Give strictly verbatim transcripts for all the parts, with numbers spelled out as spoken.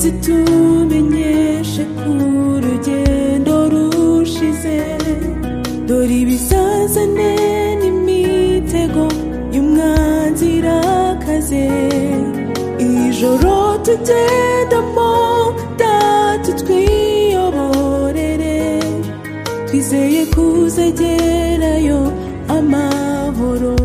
zitumenyeshe ko urugendo rushize, dore ibizazane n'imitego y'umwanzi irakaze. Ijoro tugendamo data twiyoborere, twizeye kuzagerayo amahoro.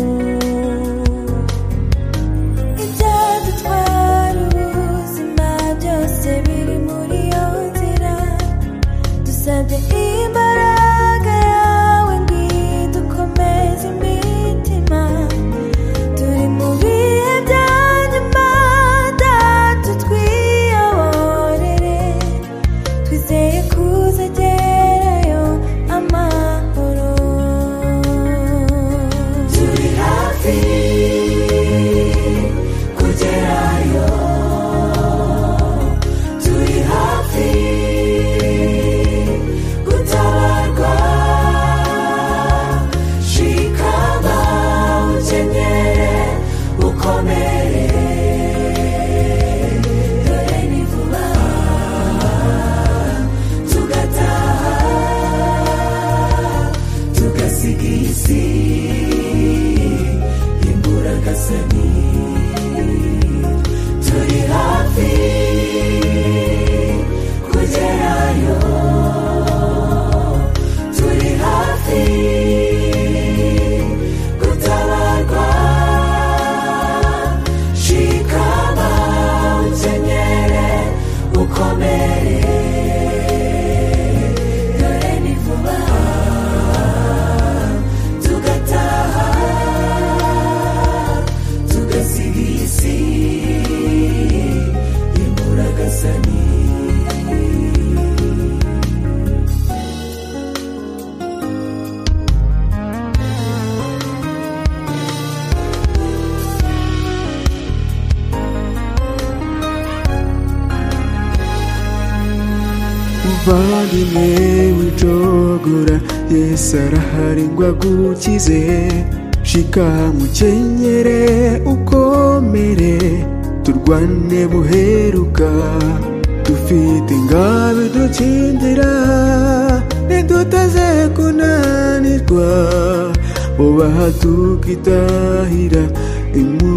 Ibyadutwara ubuzima byose biri muri iyo nzira, dusabye imbaraga yawe ngo idukomeze imitima. Turi mu bihe bya nyuma data twiyoborere, twizeye kuzagerayo amahoro. Turi hafi kugerayo, turi hafi gutabarwa. Shikama ukenyere ukomere, dore ni vuba tugataha, tugasiga iyi si imburagasani. Turi hafi kugerayo, turi hafi gutabarwa. Shikama ukenyere ukomere, dore ni vuba tugataha, tugasiga iyi si imburagasani. Muvandimwe wicogora, Yesu arahari ngo agukize. Shikama ukenyere ukomere, turwane buheruka. Dufite ingabo idukingira, ntiduteze kunanirwa. Ubaha tukitahira imu